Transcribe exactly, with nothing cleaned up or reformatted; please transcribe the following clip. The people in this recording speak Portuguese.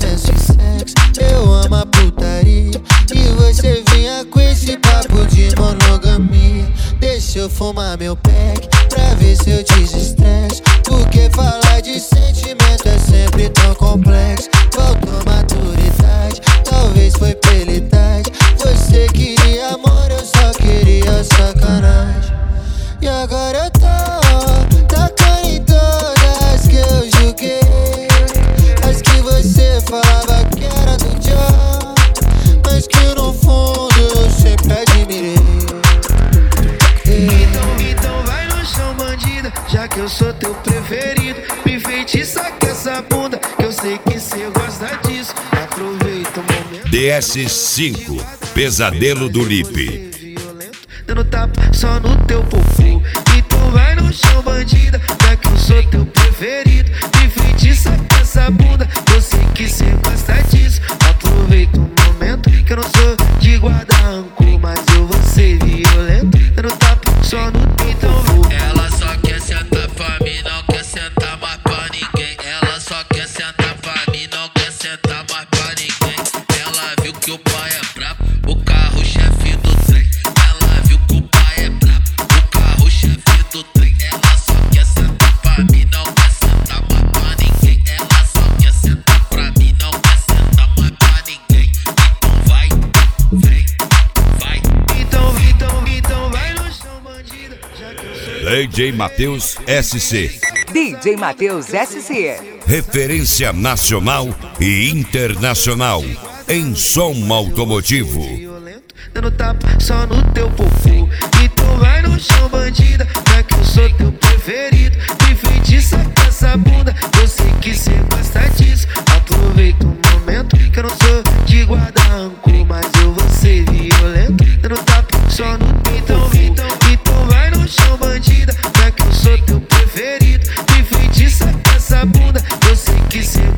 penso em sexo, eu amo a putaria. E você vinha com esse papo de monogamia. Deixa eu fumar meu pack pra ver se eu desestresso. Porque falar de sentimento é sempre tão complexo. Faltou maturidade, talvez foi pela idade. Você queria amor, eu só queria sacanagem. E agora eu tô tacando em todas que eu julguei. As que você falava que era do John, mas que no fundo eu sempre admirei. Então, então vai no chão, bandida, já que eu sou teu preferido. Me feitiça com essa bunda, que eu sei que cê gosta disso. Aproveita o momento. D S cinco, Pesadelo do Lipe. Dando tapa só no teu popô. Então vai no chão, bandida, já que eu sou teu preferido. Me feitiça com essa bunda, eu sei que cê gosta disso. Aproveita o momento, que eu não sou de guardar rancor, mas eu vou ser violento. Dando tapa só no teu popô. Ela só quer sentar pra mim, não quer sentar mais pra ninguém. Ela só quer sentar pra mim, não quer sentar mais pra ninguém. Ela viu que o pai é brabo, o carro-chefe do trem. Ela viu que o pai é brabo, o carro-chefe do trem. Ela só quer sentar pra mim, não quer sentar mais pra ninguém. Ela só quer sentar pra mim, não quer sentar mais pra ninguém. Então vai, vem, vai. Então, então, então vai no chão, bandida, já que eu sou D J Matheus S C. D J Matheus S C. Referência nacional e internacional em som automotivo. violento, dando tapa só no teu popô. Então vai no chão, bandida, já que eu sou teu preferido. Me feitiça com essa bunda, eu sei que cê gosta disso. Aproveita o momento, que eu não sou de guardar rancor, mas eu vou ser violento, dando tapa só no teu então, então, então vai no chão, bandida, já que eu sou teu preferido. Me feitiça com essa bunda, eu sei que cê